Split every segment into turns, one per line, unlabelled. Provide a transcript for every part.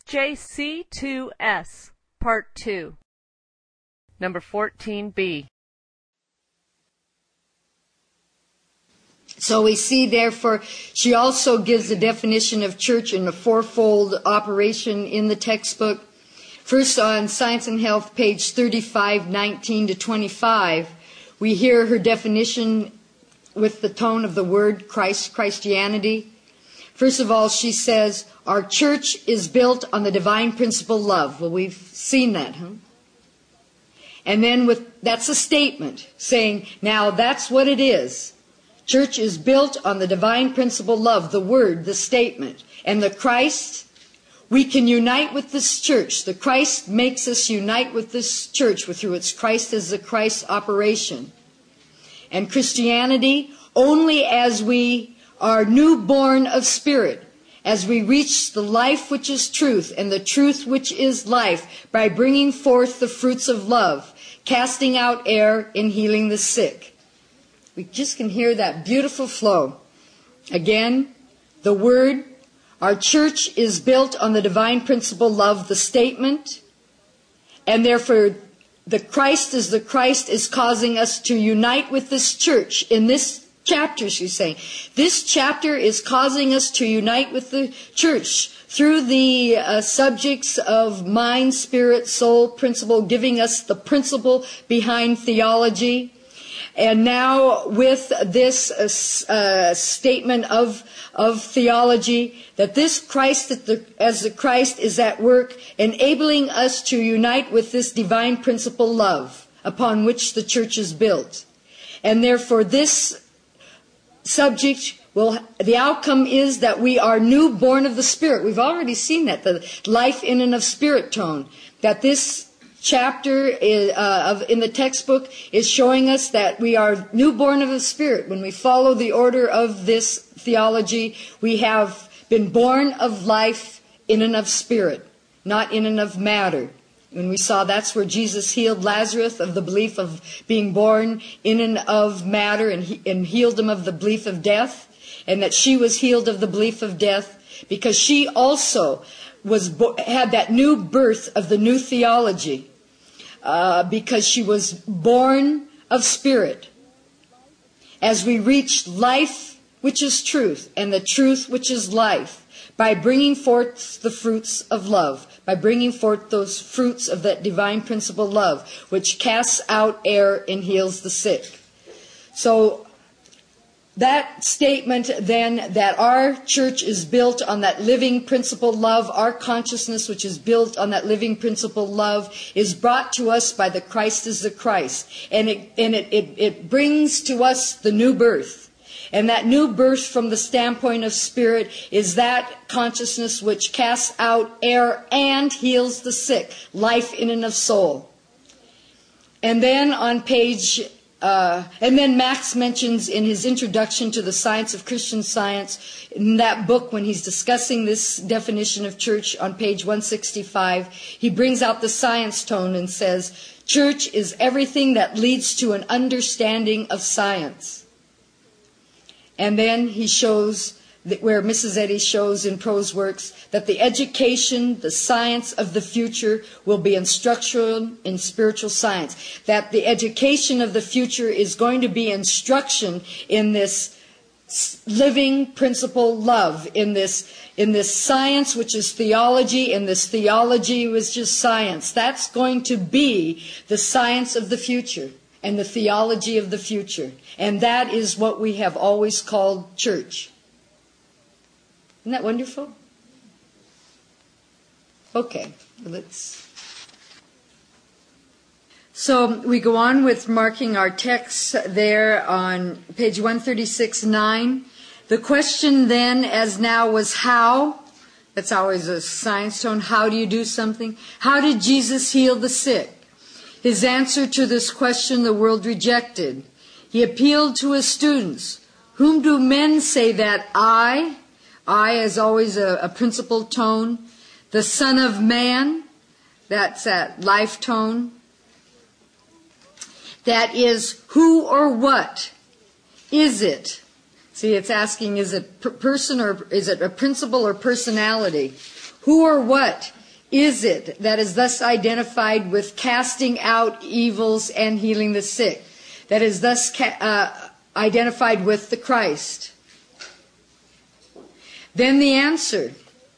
SJC2S, Part 2, Number 14B.
So we see, therefore, she also gives the definition of church in a fourfold operation in the textbook. First, on Science and Health, page 35, 19 to 25, we hear her definition with the tone of the word Christ, Christianity. First of all, she says, our church is built on the divine principle love. Well, we've seen that, huh? And then that's a statement saying, now that's what it is. Church is built on the divine principle love, the word, the statement. And the Christ, we can unite with this church. The Christ makes us unite with this church through its Christ as the Christ operation. And Christianity, only as we are newborn of spirit, as we reach the life which is truth and the truth which is life, by bringing forth the fruits of love, casting out error and healing the sick. We just can hear that beautiful flow. Again, the word, our church is built on the divine principle love, the statement, and therefore the Christ as the Christ is causing us to unite with this church. In this chapter, she's saying, this chapter is causing us to unite with the church through the subjects of mind, spirit, soul, principle, giving us the principle behind theology. And now with this statement of theology, that this Christ as the Christ is at work, enabling us to unite with this divine principle love upon which the church is built. And therefore this subject the outcome is that we are newborn of the Spirit. We've already seen that, the life in and of spirit tone, that this chapter in the textbook is showing us that we are newborn of the Spirit. When we follow the order of this theology, we have been born of life in and of spirit, not in and of matter. When we saw that's where Jesus healed Lazarus of the belief of being born in and of matter, and healed him of the belief of death, and that she was healed of the belief of death because she also had that new birth of the new theology, because she was born of spirit. As we reach life which is truth and the truth which is life, by bringing forth the fruits of love, by bringing forth those fruits of that divine principle love, which casts out error and heals the sick. So that statement then, that our church is built on that living principle love, our consciousness which is built on that living principle love, is brought to us by the Christ as the Christ. And it brings to us the new birth. And that new birth from the standpoint of spirit is that consciousness which casts out error and heals the sick, life in and of soul. And then on page, and then Max mentions in his introduction to the Science of Christian Science, in that book when he's discussing this definition of church on page 165, he brings out the science tone and says, church is everything that leads to an understanding of science. And then he shows, where Mrs. Eddy shows in prose works, that the education, the science of the future will be instructional in spiritual science. That the education of the future is going to be instruction in this living principle love, in this science which is theology, in this theology which is science. That's going to be the science of the future and the theology of the future. And that is what we have always called church. Isn't that wonderful? Okay, So we go on with marking our text there on page 136-9. The question then, as now, was how. That's always a science tone. How do you do something? How did Jesus heal the sick? His answer to this question the world rejected. He appealed to his students. Whom do men say that I is always a principal tone. The Son of Man, that's that life tone. That is, who or what is it? See, it's asking, is it person or is it a principle or personality? Who or what is it that is thus identified with casting out evils and healing the sick? That is thus identified with the Christ? Then the answer.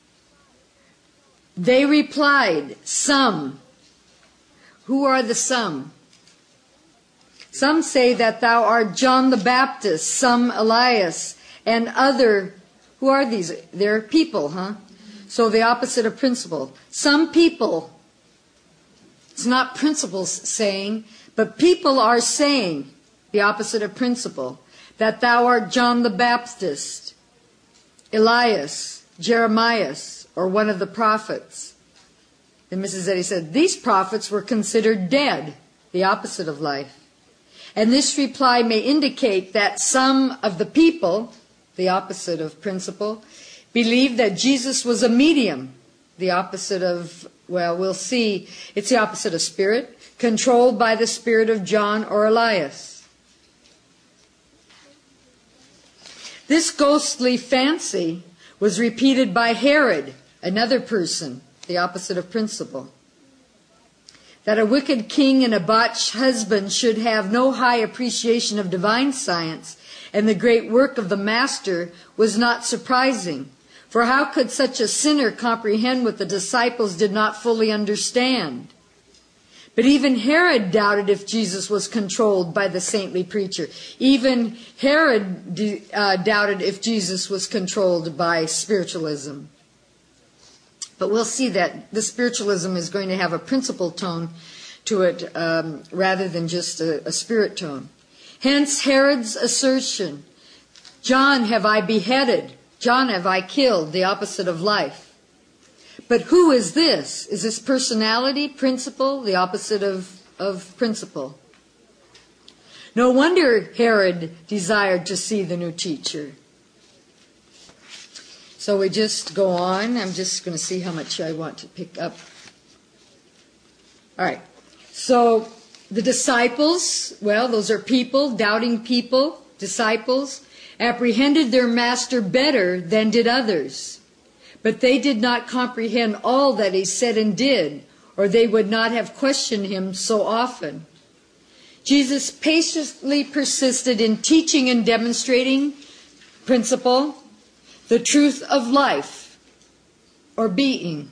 They replied, some. Who are the some? Some say that thou art John the Baptist, some Elias, and other. Who are these? They're people, huh? So the opposite of principle. Some people, it's not principles saying, but people are saying the opposite of principle, that thou art John the Baptist, Elias, Jeremiah, or one of the prophets. And Mrs. Eddy said, these prophets were considered dead, the opposite of life. And this reply may indicate that some of the people, the opposite of principle, believed that Jesus was a medium, the opposite of, well, we'll see, it's the opposite of spirit, controlled by the spirit of John or Elias. This ghostly fancy was repeated by Herod, another person, the opposite of principle. That a wicked king and a botched husband should have no high appreciation of divine science and the great work of the Master was not surprising. For how could such a sinner comprehend what the disciples did not fully understand? But even Herod doubted if Jesus was controlled by the saintly preacher. Even Herod doubted if Jesus was controlled by spiritualism. But we'll see that the spiritualism is going to have a principle tone to it rather than just a spirit tone. Hence Herod's assertion, John have I beheaded, John have I killed, the opposite of life. But who is this? Is this personality, principle, the opposite of principle? No wonder Herod desired to see the new teacher. So we just go on. I'm just going to see how much I want to pick up. All right. So the disciples, well, those are people, doubting people, disciples, apprehended their master better than did others. But they did not comprehend all that he said and did, or they would not have questioned him so often. Jesus patiently persisted in teaching and demonstrating principle, the truth of life, or being.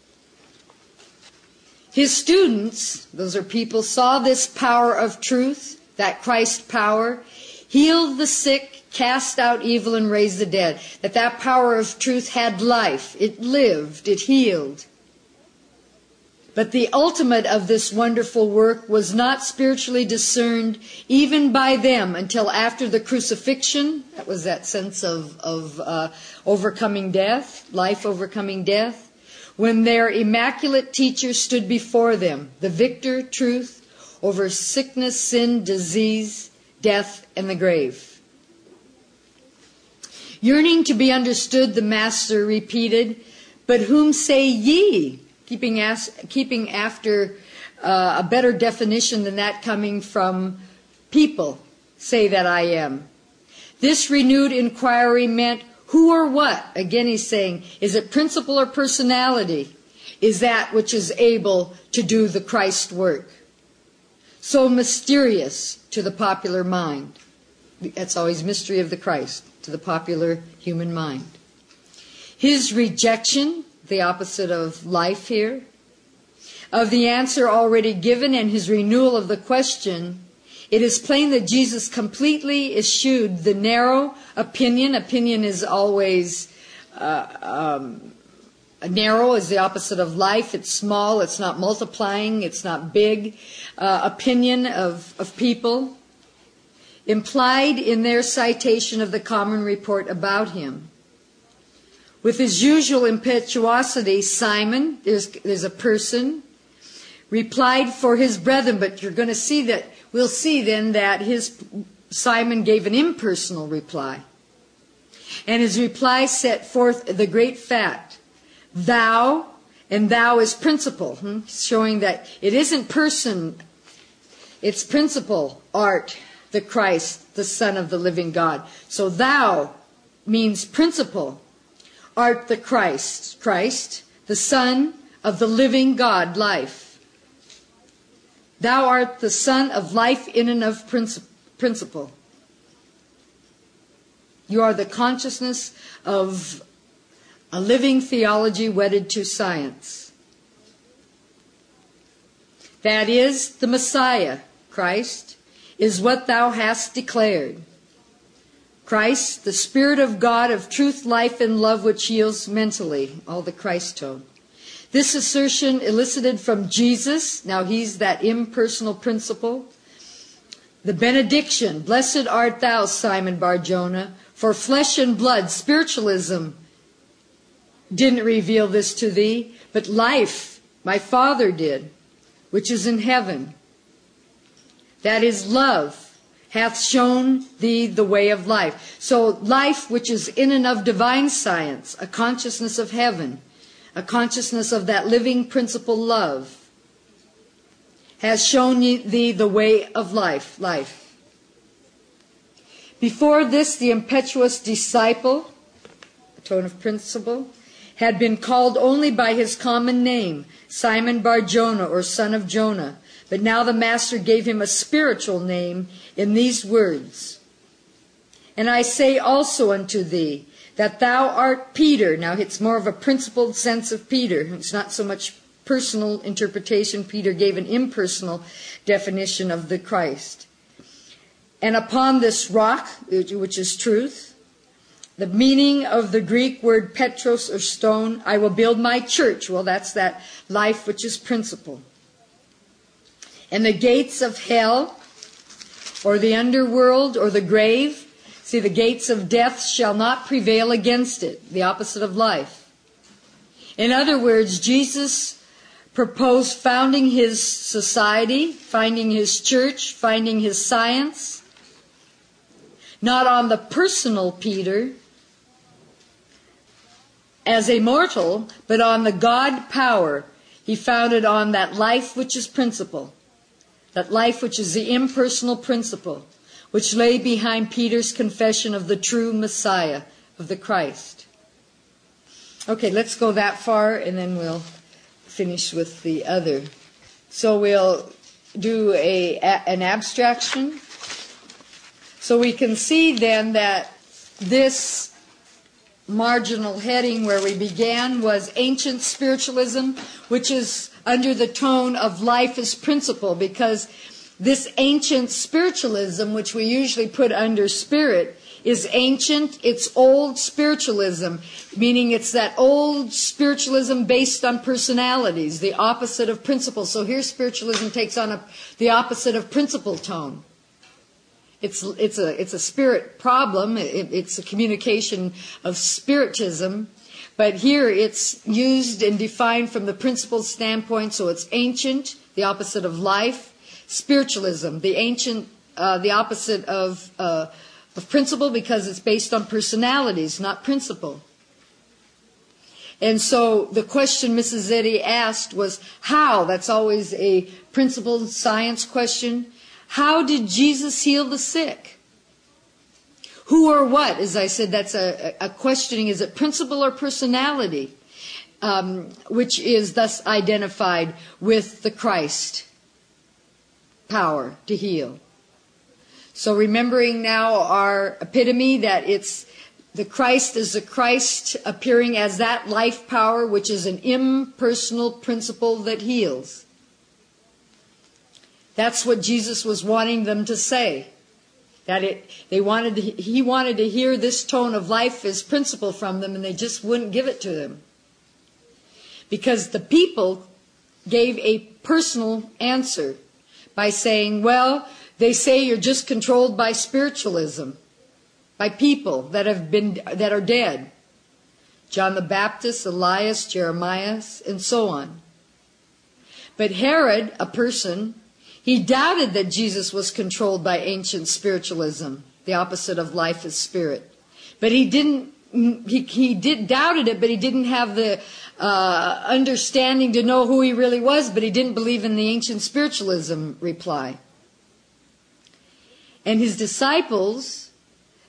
His students, those are people, saw this power of truth, that Christ power, healed the sick, cast out evil, and raised the dead. That power of truth had life. It lived. It healed. But the ultimate of this wonderful work was not spiritually discerned even by them until after the crucifixion. That was that sense of overcoming death, life overcoming death. When their immaculate teacher stood before them, the victor, truth, over sickness, sin, disease, death, and the grave. Yearning to be understood, the Master repeated, "But whom say ye?" Keeping after a better definition than that coming from people, say that I am. This renewed inquiry meant who or what? Again he's saying, is it principle or personality? Is that which is able to do the Christ work? So mysterious to the popular mind. That's always mystery of the Christ to the popular human mind. His rejection, the opposite of life here, of the answer already given and his renewal of the question, it is plain that Jesus completely eschewed the narrow opinion. Opinion is always narrow, is the opposite of life. It's small, it's not multiplying, it's not big. Opinion of people implied in their citation of the common report about him. With his usual impetuosity, Simon, there's a person, replied for his brethren, but you're going to see that, we'll see then that Simon gave an impersonal reply. And his reply set forth the great fact, thou, and thou is principle, showing that it isn't person, it's principle, art, the Christ, the Son of the living God. So thou means principle. Art the Christ, the Son of the living God, life. Thou art the Son of life in and of principle. You are the consciousness of a living theology wedded to science. That is, the Messiah, Christ, is what thou hast declared. Christ, the Spirit of God of truth, life, and love, which heals mentally, all the Christ tone. This assertion elicited from Jesus, now he's that impersonal principle, the benediction, blessed art thou, Simon Bar-Jonah, for flesh and blood, spiritualism, didn't reveal this to thee, but life, my Father did, which is in heaven. That is love, hath shown thee the way of life. So life, which is in and of divine science, a consciousness of heaven, a consciousness of that living principle love, has shown thee the way of life. Before this, the impetuous disciple, a tone of principle, had been called only by his common name, Simon Bar-Jonah, or son of Jonah. But now the Master gave him a spiritual name in these words. And I say also unto thee, that thou art Peter. Now it's more of a principled sense of Peter. It's not so much personal interpretation. Peter gave an impersonal definition of the Christ. And upon this rock, which is truth, the meaning of the Greek word petros, or stone, I will build my church. Well, that's that life which is principle. And the gates of hell, or the underworld, or the grave, see, the gates of death shall not prevail against it, the opposite of life. In other words, Jesus proposed founding his society, finding his church, finding his science, not on the personal Peter as a mortal, but on the God power. He founded on that life which is principle, that life which is the impersonal principle, which lay behind Peter's confession of the true Messiah, of the Christ. Okay, let's go that far, and then we'll finish with the other. So we'll do an abstraction. So we can see then that this marginal heading where we began was ancient spiritualism, which is under the tone of life as principle, because this ancient spiritualism, which we usually put under spirit, is ancient. It's old spiritualism, meaning it's that old spiritualism based on personalities, the opposite of principle. So here spiritualism takes on the opposite of principle tone. It's a spirit problem. It's a communication of spiritism. But here it's used and defined from the principle standpoint, so it's ancient, the opposite of life. Spiritualism, the ancient, the opposite of principle, because it's based on personalities, not principle. And so the question Mrs. Eddy asked was how? That's always a principled science question. How did Jesus heal the sick? Who or what? As I said, that's a questioning. Is it principle or personality? Which is thus identified with the Christ power to heal. So remembering now our epitome that it's the Christ is the Christ appearing as that life power, which is an impersonal principle that heals. That's what Jesus was wanting them to say. He wanted to hear this tone of life as principle from them, and they just wouldn't give it to them. Because the people gave a personal answer by saying, well, they say you're just controlled by spiritualism, by people that are dead. John the Baptist, Elias, Jeremiah, and so on. But Herod, a person, he doubted that Jesus was controlled by ancient spiritualism, the opposite of life is spirit. But he doubted it, but he didn't have the understanding to know who he really was, but he didn't believe in the ancient spiritualism reply. And his disciples,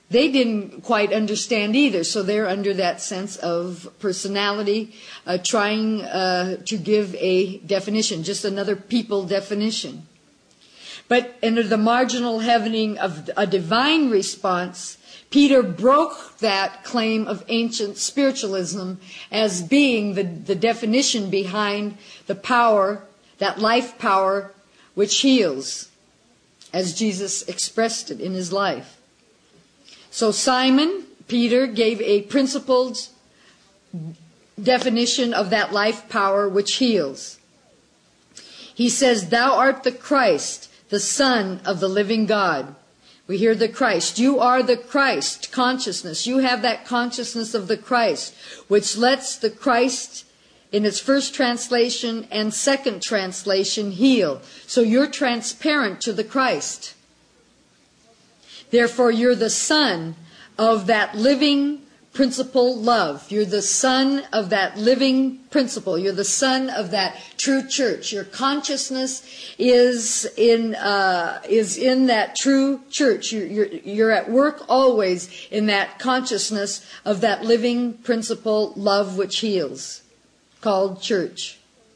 they didn't quite understand either. So they're under that sense of personality, trying to give a definition, just another people definition. But under the marginal heading of a divine response, Peter broke that claim of ancient spiritualism as being the definition behind the power, that life power which heals, as Jesus expressed it in his life. So Simon Peter gave a principled definition of that life power which heals. He says, "Thou art the Christ, the Son of the living God." We hear the Christ. You are the Christ consciousness. You have that consciousness of the Christ, which lets the Christ in its first translation and second translation heal. So you're transparent to the Christ. Therefore, you're the son of that living principle love. You're the son of that living principle. You're the son of that true church. Your consciousness is in that true church. You're at work always in that consciousness of that living principle love which heals, called church.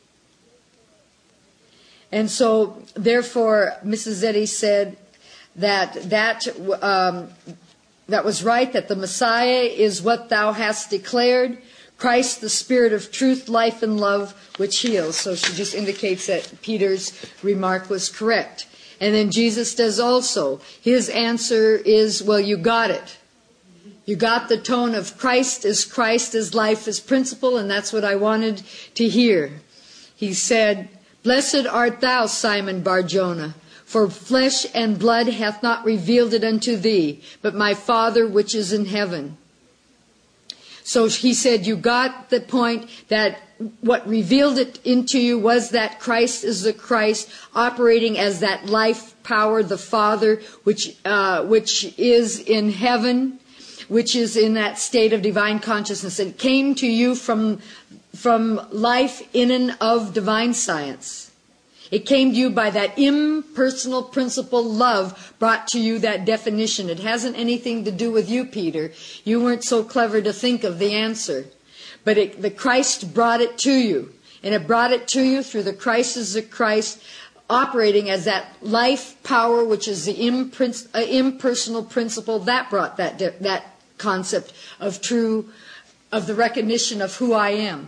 And so, therefore, Mrs. Eddy said that was right, that the Messiah is what thou hast declared, Christ, the Spirit of truth, life, and love, which heals. So she just indicates that Peter's remark was correct. And then Jesus does also. His answer is, well, you got it. You got the tone of Christ is life is principle, and that's what I wanted to hear. He said, "Blessed art thou, Simon Bar-Jonah, for flesh and blood hath not revealed it unto thee, but my Father which is in heaven." So he said, you got the point that what revealed it into you was that Christ is the Christ, operating as that life power, the Father, which is in heaven, which is in that state of divine consciousness. It came to you from life in and of divine science. It came to you by that impersonal principle love brought to you that definition. It hasn't anything to do with you, Peter. You weren't so clever to think of the answer. But the Christ brought it to you. And it brought it to you through the Christ as the Christ, operating as that life power, which is the impersonal principle. That brought that concept of the recognition of who I am.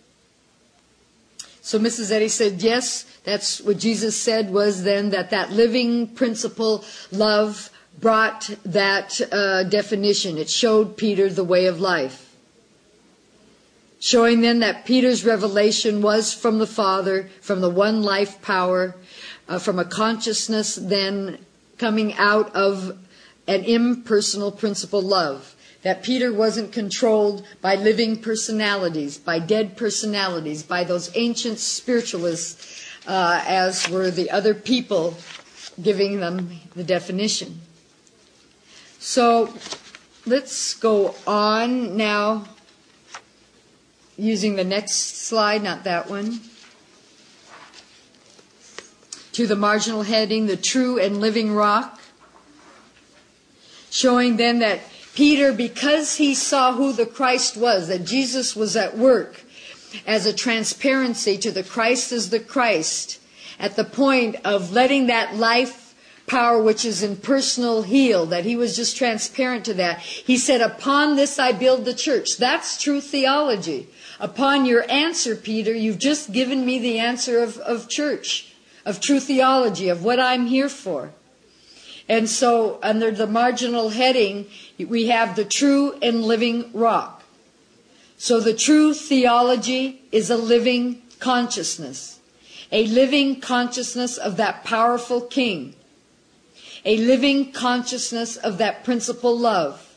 So Mrs. Eddy said, yes, that's what Jesus said was then that living principle, love, brought that definition. It showed Peter the way of life. Showing then that Peter's revelation was from the Father, from the one life power, from a consciousness then coming out of an impersonal principle love. That Peter wasn't controlled by living personalities, by dead personalities, by those ancient spiritualists, as were the other people giving them the definition. So let's go on now, using the next slide, not that one, to the marginal heading, the true and living rock, showing then that Peter, because he saw who the Christ was, that Jesus was at work as a transparency to the Christ as the Christ, at the point of letting that life power which is impersonal heal, that he was just transparent to that. He said, upon this I build the church. That's true theology. Upon your answer, Peter, you've just given me the answer of church, of true theology, of what I'm here for. And so under the marginal heading, we have the true and living rock. So the true theology is a living consciousness. A living consciousness of that powerful King. A living consciousness of that principle love.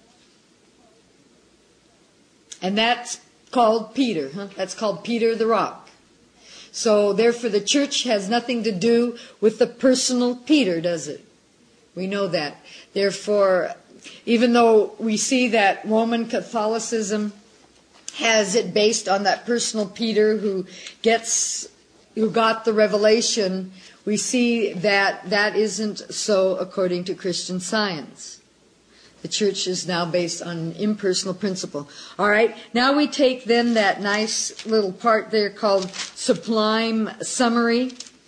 And that's called Peter. That's called Peter the Rock. So therefore the church has nothing to do with the personal Peter, does it? We know that. Therefore, even though we see that Roman Catholicism has it based on that personal Peter who got the revelation, we see that that isn't so according to Christian Science. The church is now based on an impersonal principle. All right, now we take then that nice little part there called sublime summary.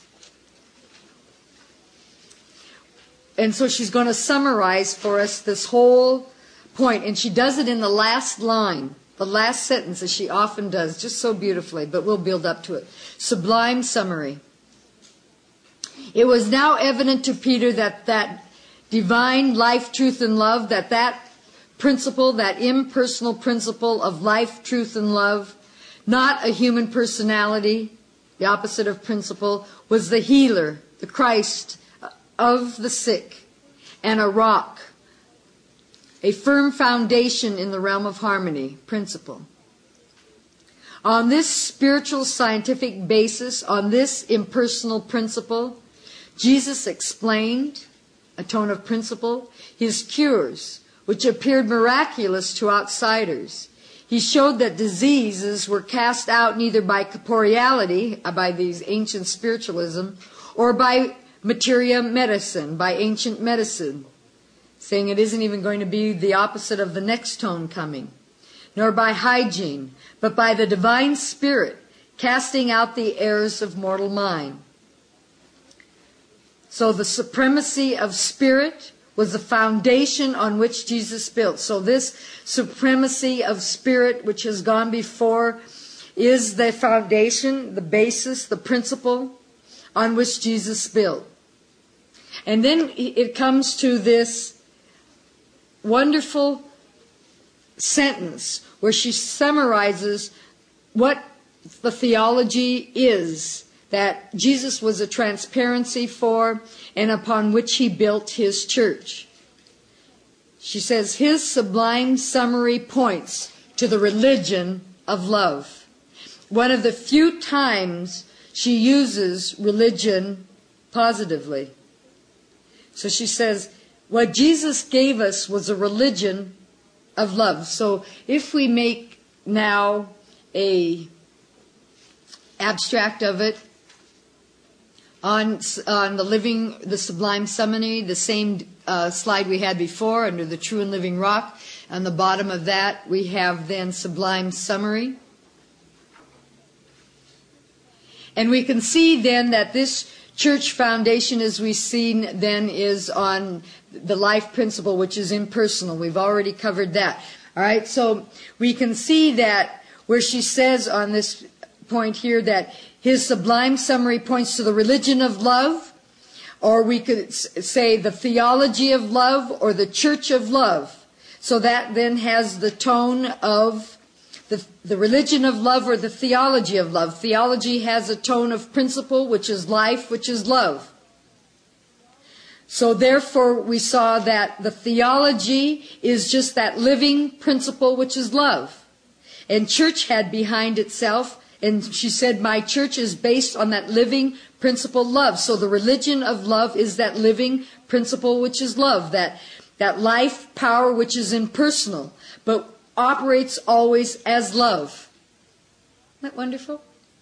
And so she's going to summarize for us this whole point. And she does it in the last line, the last sentence, as she often does, just so beautifully, but we'll build up to it. Sublime summary. It was now evident to Peter that divine life, truth, and love, that principle, that impersonal principle of life, truth, and love, not a human personality, the opposite of principle, was the healer, the Christ of the sick, and a rock, a firm foundation in the realm of harmony, principle. On this spiritual scientific basis, on this impersonal principle, Jesus explained, a tone of principle, his cures, which appeared miraculous to outsiders. He showed that diseases were cast out neither by corporeality, by these ancient spiritualism, or by materia medicine, by ancient medicine, saying it isn't even going to be the opposite of the next tone coming, nor by hygiene, but by the divine spirit, casting out the errors of mortal mind. So the supremacy of spirit was the foundation on which Jesus built. So this supremacy of spirit, which has gone before, is the foundation, the basis, the principle on which Jesus built. And then it comes to this wonderful sentence where she summarizes what the theology is that Jesus was a transparency for and upon which he built his church. She says, his sublime summary points to the religion of love. One of the few times she uses religion positively. So she says, what Jesus gave us was a religion of love. So if we make now a abstract of it on the sublime summary, the same slide we had before under the true and living rock, on the bottom of that we have then sublime summary. And we can see then that this church foundation, as we've seen then, is on the life principle, which is impersonal. We've already covered that. All right, so we can see that where she says on this point here that his sublime summary points to the religion of love, or we could say the theology of love or the church of love. So that then has the tone of the religion of love or the theology of love. Theology has a tone of principle, which is life, which is love. So therefore we saw that the theology is just that living principle, which is love. And church had behind itself, and she said, my church is based on that living principle, love. So the religion of love is that living principle, which is love, that life power, which is impersonal, but operates always as love. Isn't that wonderful?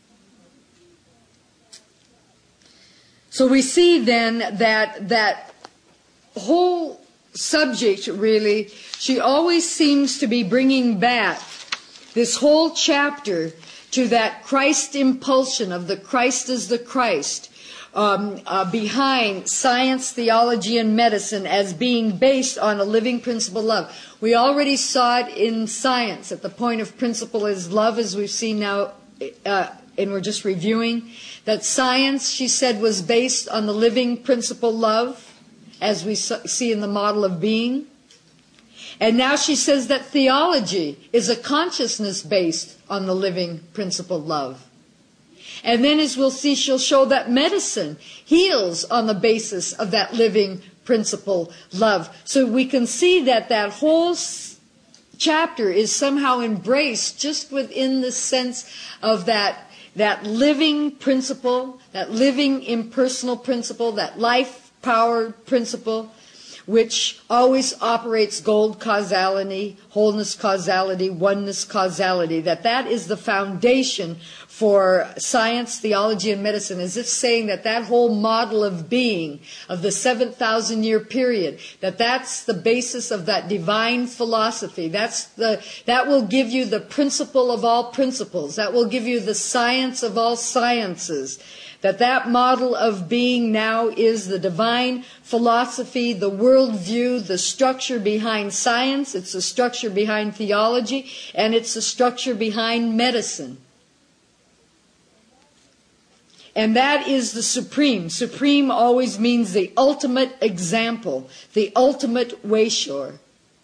So we see then that whole subject, really, she always seems to be bringing back this whole chapter to that Christ impulsion of the Christ as the Christ, behind science, theology, and medicine as being based on a living principle, love. We already saw it in science at the point of principle is love, as we've seen now, and we're just reviewing, that science, she said, was based on the living principle love, as we see in the model of being. And now she says that theology is a consciousness based on the living principle love. And then, as we'll see, she'll show that medicine heals on the basis of that living principle love. So we can see that that whole chapter is somehow embraced just within the sense of that living principle, that living impersonal principle, that life-powered principle, which always operates gold causality, wholeness causality, oneness causality, that is the foundation for science, theology, and medicine, as if saying that whole model of being of the 7,000-year period, that's the basis of that divine philosophy. That will give you the principle of all principles. That will give you the science of all sciences. That model of being now is the divine philosophy, the worldview, the structure behind science, it's the structure behind theology, and it's the structure behind medicine. And that is the supreme. Supreme always means the ultimate example, the ultimate wayshore.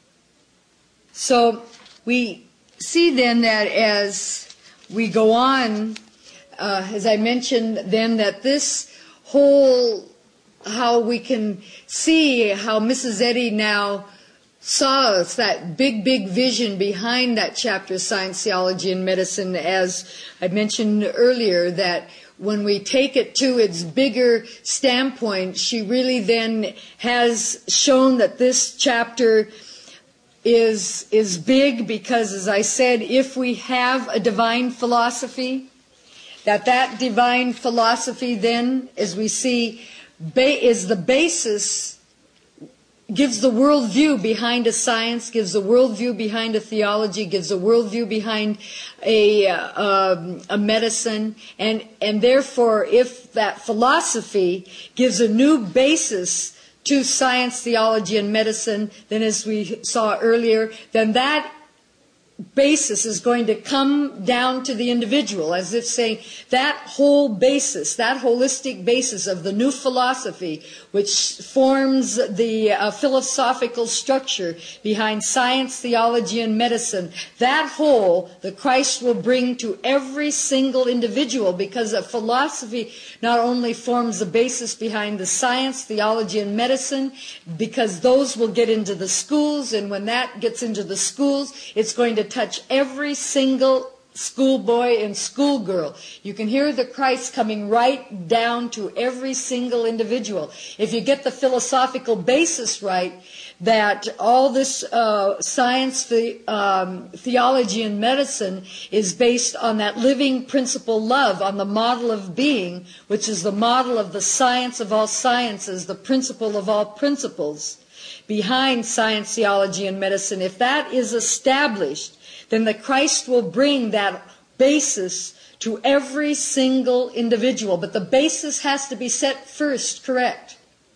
So we see then that as we go on, as I mentioned then, that this whole, how we can see how Mrs. Eddy now saw us, that big vision behind that chapter, Science, Theology, and Medicine, as I mentioned earlier, that when we take it to its bigger standpoint, she really then has shown that this chapter is big because, as I said, if we have a divine philosophy, that divine philosophy then, as we see, is the basis, gives the worldview behind a science, gives the worldview behind a theology, gives a worldview behind a medicine, and therefore, if that philosophy gives a new basis to science, theology, and medicine, then as we saw earlier, then that basis is going to come down to the individual, as if saying that whole basis, that holistic basis of the new philosophy, which forms the philosophical structure behind science, theology, and medicine, that whole the Christ will bring to every single individual, because a philosophy not only forms the basis behind the science, theology, and medicine, because those will get into the schools, and when that gets into the schools, it's going to touch every single schoolboy and schoolgirl. You can hear the Christ coming right down to every single individual. If you get the philosophical basis right, that all this science, theology, and medicine is based on that living principle love, on the model of being, which is the model of the science of all sciences, the principle of all principles behind science, theology, and medicine. If that is established, then the Christ will bring that basis to every single individual. But the basis has to be set first, correct?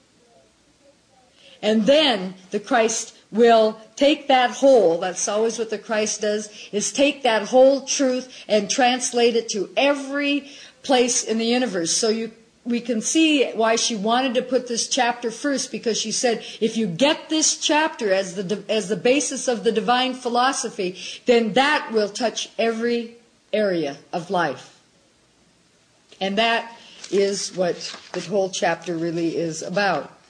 And then the Christ will take that whole, that's always what the Christ does, is take that whole truth and translate it to every place in the universe. So we can see why she wanted to put this chapter first, because she said, if you get this chapter as the basis of the divine philosophy, then that will touch every area of life. And that is what the whole chapter really is about.